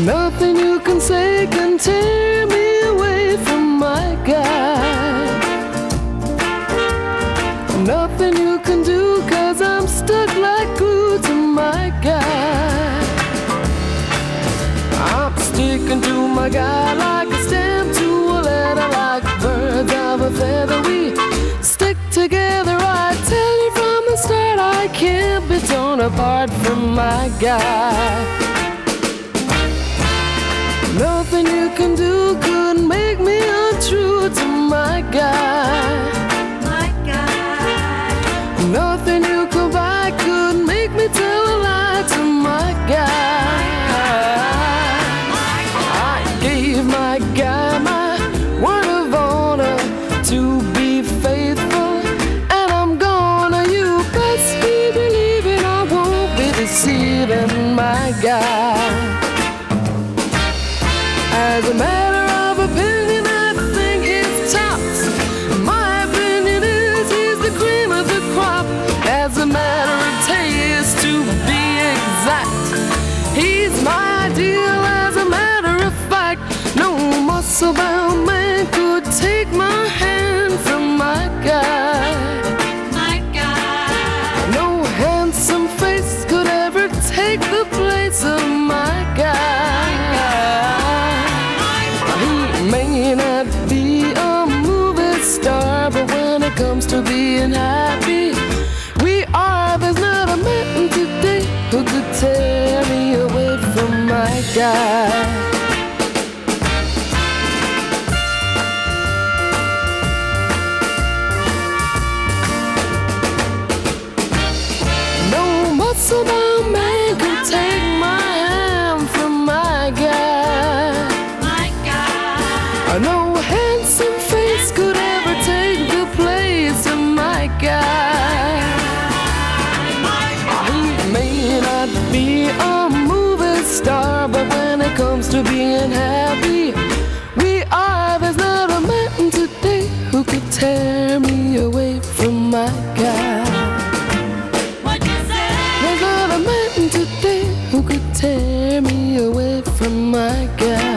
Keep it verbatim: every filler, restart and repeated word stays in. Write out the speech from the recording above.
Nothing you can say can tear me away from my guy. Nothing you can do, 'cause I'm stuck like glue to my guy. I'm sticking to my guy like a stem to a letter, like birds of a feather. We stick together, I tell you from the start, I can't be torn apart from my guy. Nothing you can do could make me untrue to my guy. My guy. Nothing you could buy could make me tell a lie to my guy. I gave my guy my word of honor to be faithful, and I'm gonna, you best be believing I won't be deceiving my guy. As a matter of opinion, I think it's tops. My opinion is he's the cream of the crop. As a matter of taste, to be exact, he's my ideal. As a matter of fact, no muscle-bound man could take my hand from my guy. My guy. No handsome face could ever take the place of my guy. May not be a movie star, but when it comes to being happy, we are. There's not a man today who could tear me away from my guy. No muscle-bound man could take my hand from my guy. No handsome face could ever take the place of my guy. He may not be a movie star, but when it comes to being happy, we are. There's not a man today who could tear me away from my guy. What you say? There's not a man today who could tear me away from my guy.